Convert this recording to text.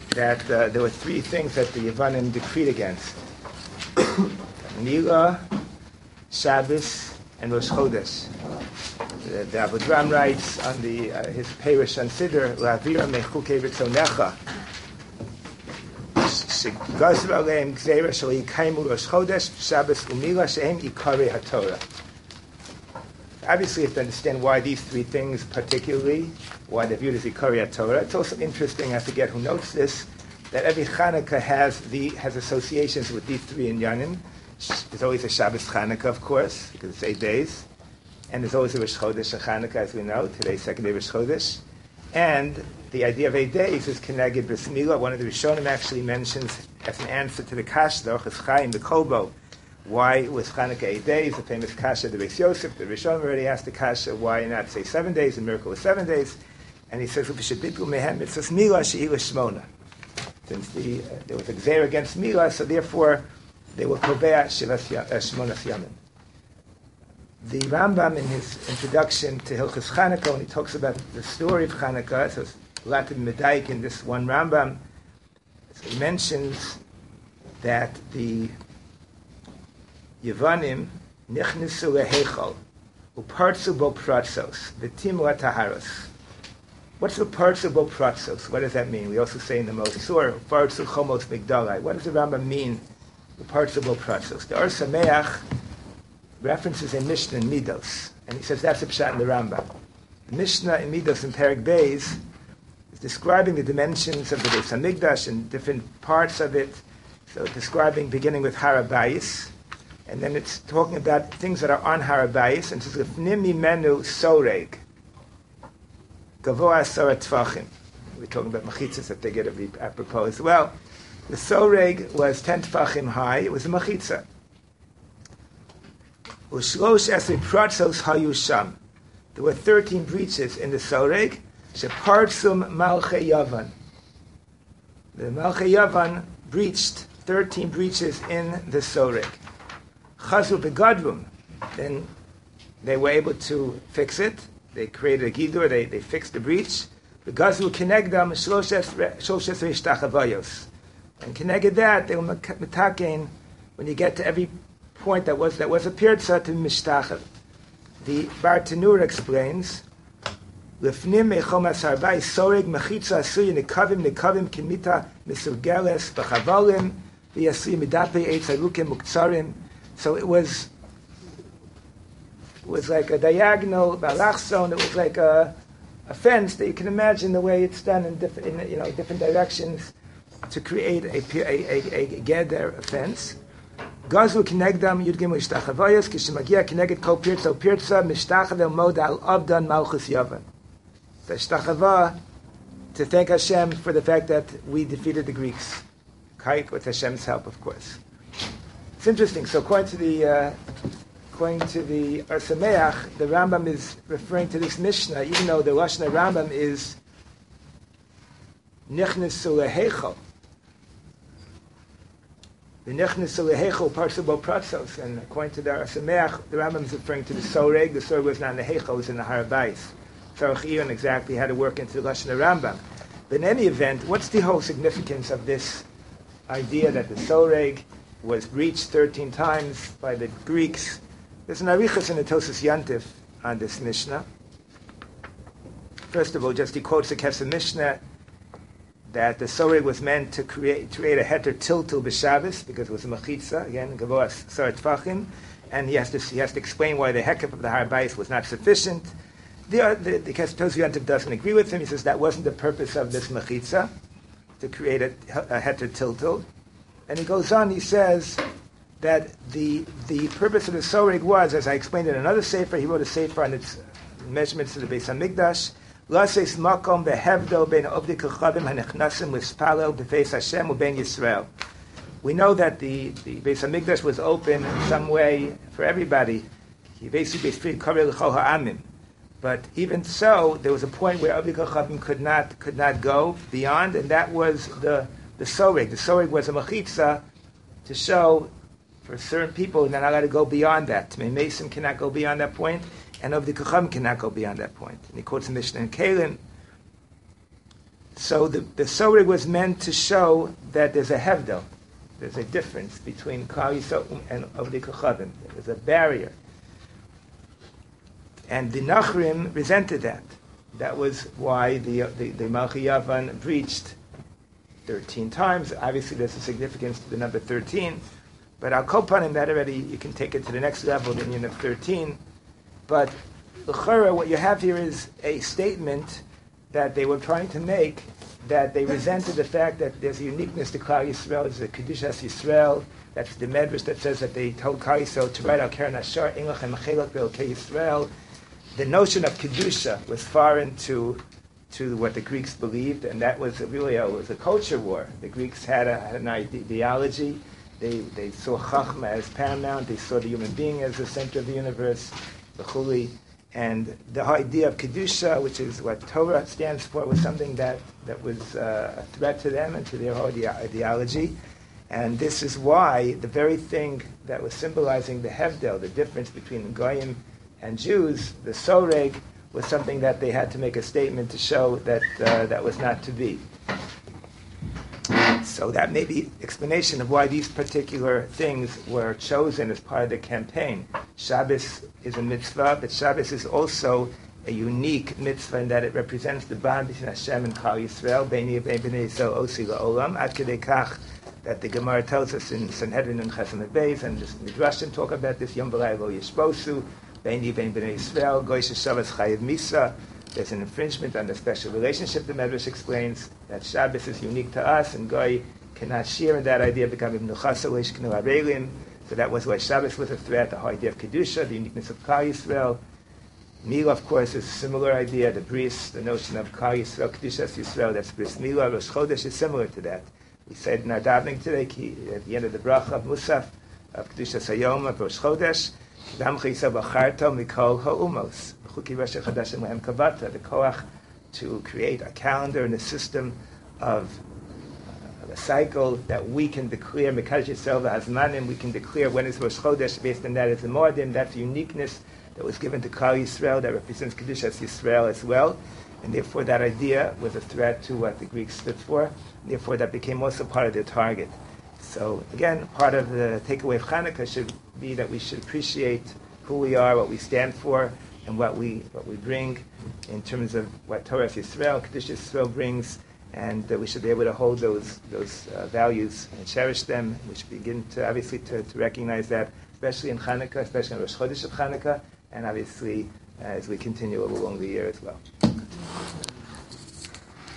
that there were three things that the Yevanim decreed against: Mila, Shabbos, and Rosh Chodesh. The Avodram writes on his Perish on Siddur, La'avira mechukei v'tzonecha, shegazra aleim gzeira shel yikaimu Rosh Chodesh, Shabbos u'Mila shehem ikarei haTorah. Obviously, you have to understand why these three things particularly, why they're viewed as Ikarei HaTorah. It's also interesting, I forget who notes this, that every Chanukah has associations with these three inyanim. There's always a Shabbos Chanukah, of course, because it's 8 days. And there's always a Rosh Chodesh and Chanukah, as we know. Today's second day of Rosh Chodesh. And the idea of 8 days is Keneged Bris Milah. One of the Rishonim actually mentions, as an answer to the Kash, the Orchos Chaim, the Kolbo, why was Chanukah 8 days? The famous Kasha, the Beis Yosef, the Rishonim already asked the Kasha, why not say 7 days? The miracle was 7 days. And he says, since there was a Gzeir against Milah, so therefore they will Kovea Shmonas Yamim. The Rambam, in his introduction to Hilchos Chanukah, when he talks about the story of Chanukah, so it's a lot of Medaik in this one Rambam, so he mentions that the Yevanim nichnesu lehechol upartzu bo pratzos v'timu ataharos. What's the partzu bo pratzos? What does that mean? We also say in the Mosor partzu chomos migdalai. What does the Rambam mean? The partzu bo pratzos. The Or Sameach references a Mishnah in Midos, and he says that's a pshat in the Rambam. The Mishnah in Midos in Perek Beis is describing the dimensions of the Beis Hamikdash and different parts of it. So describing, beginning with Har HaBayis, and then it's talking about things that are on Har HaBayis, and it says, Lefnim mimenu soreg, gavoa asara tfachim. We're talking about machitzas that they get apropos as well. The soreg was 10 tfachim high, it was a machitza. Ushlosh esri pratzos hayusham. There were 13 breaches in the soreg, shepartsum malchei Yavan. The malchei Yavan breached 13 breaches in the soreg. Chazu begadrum, then they were able to fix it. They created a gidur, they fixed the breach. Begazu kenegdam shloshes reishtachavayos. And keneged that, they were metakein, when you get to every point that was a pirza to mishtachav. The Bartanur explains, Lefnim mechom asarbai soreg mechitza asuy nekavim kimita misurgeles b'chavalim v'yasuy midape eitz arukim muktzarim. So it was like a diagonal balachson. It was like a fence that you can imagine the way it's done in different directions to create a geder, a fence. Gazu kinegdam yudgim mishtachavayos kishmagia kineged kol pirza mishtachav mod al avdan malchus yavan. The shtachava, to thank Hashem for the fact that we defeated the Greeks, with Hashem's help, of course. It's interesting. So according to the Or Sameach, the Rambam is referring to this Mishnah, even though the Lashon Rambam is nichnesu lehechol. The nichnesu lehechol parsu bo pratzos, and according to the Or Sameach, the Rambam is referring to the soreg. The soreg was not in the hechol; it was in the Har HaBayis. Tzarech Iyun exactly how to work into the Lashon Rambam. But in any event, what's the whole significance of this idea that the soreg was breached 13 times by the Greeks? There's an arichas in the Tosas Yantif on this Mishnah. First of all, just he quotes the Kesef Mishnah that the soreg was meant to create a heter tiltul b'Shabbos because it was a machitza, again, gavoa sar tfachim, and he has to explain why the hekef of the Har HaBayis was not sufficient. The Kesef Tosas Yantif doesn't agree with him. He says that wasn't the purpose of this machitza, to create a heter tiltul. And he goes on, he says that the purpose of the soreg was, as I explained in another sefer, he wrote a sefer on its measurements of the Beis Hamikdash, Lases makom behevdo ben obdi kachavim hanechnasim lispalel b'feis Hashem u'ben Yisrael. We know that the Beis Hamikdash was open in some way for everybody. But even so, there was a point where obdi kachavim could not go beyond, and that was the soreg. The soreg was a machitza to show for certain people they're not allowed to go beyond that. Tmei Mason cannot go beyond that point, and of the Kacham cannot go beyond that point. And he quotes the Mishnah in Kalim. So the Soreg was meant to show that there's a hevdel, there's a difference between Klal Yisrael and Ovdei Kochavim. There's a barrier. And the Nachrim resented that. That was why the Malchei Yavan breached 13 times. Obviously, there's a significance to the number 13. But Al Kol Panim, that already, you can take it to the next level, the union of 13. But l'chara, what you have here is a statement that they were trying to make, that they resented the fact that there's a uniqueness to Klal Yisrael. There's a Kedushas Yisrael. That's the Medrash that says that they told Klal Yisrael to write Al Keren Ashar, Englach and Mechelak Be'elkei Yisrael. The notion of Kedusha was foreign to what the Greeks believed, and that was really it was a culture war. The Greeks had an ideology. They saw Chachma as paramount. They saw the human being as the center of the universe, the Chuli. And the idea of Kedusha, which is what Torah stands for, was something that was a threat to them and to their whole ideology. And this is why the very thing that was symbolizing the Hevdel, the difference between Goyim and Jews, the Soreg, was something that they had to make a statement to show that that was not to be. So that may be explanation of why these particular things were chosen as part of the campaign. Shabbos is a mitzvah, but Shabbos is also a unique mitzvah in that it represents the bond between Hashem and Klal Yisrael, Beini Bnei Yisrael Osi La'olam, Ad Kedei Kach, that the Gemara tells us in Sanhedrin and Chesed Beis, and the Midrashim talk about this, Yom V'Layla Lo Yishbosu, Beini Bnei Yisrael, Goy Shabbos Chayiv Misa. There's an infringement on the special relationship. The Medrash explains that Shabbos is unique to us, and Goy cannot share in that idea, becoming Nuchasa Leishkenu Arelim. So that was why Shabbos was a threat, the whole idea of Kedusha, the uniqueness of Klal Yisrael. Mila, of course, is a similar idea. The bris, the notion of Klal Yisrael, Kedushas Yisrael, that's bris Mila. Rosh Chodesh is similar to that. We said in our davening today, at the end of the bracha of Musaf, of Kedushas Hayom, of Rosh Chodesh, the koach to create a calendar and a system of a cycle that we can declare, Mekadosh Yisrael v'Hazmanim, we can declare when is Rosh Chodesh, based on that as a Moedim. That's a uniqueness that was given to Klal Yisrael that represents Kedushas Yisrael as well. And therefore that idea was a threat to what the Greeks stood for. And therefore that became also part of their target. So again, part of the takeaway of Hanukkah should be that we should appreciate who we are, what we stand for, and what we bring in terms of what Torah Yisrael, Kedushas Yisrael brings, and we should be able to hold those values and cherish them. We should begin to obviously to recognize that, especially in Hanukkah, especially in Rosh Chodesh of Hanukkah, and obviously as we continue along the year as well.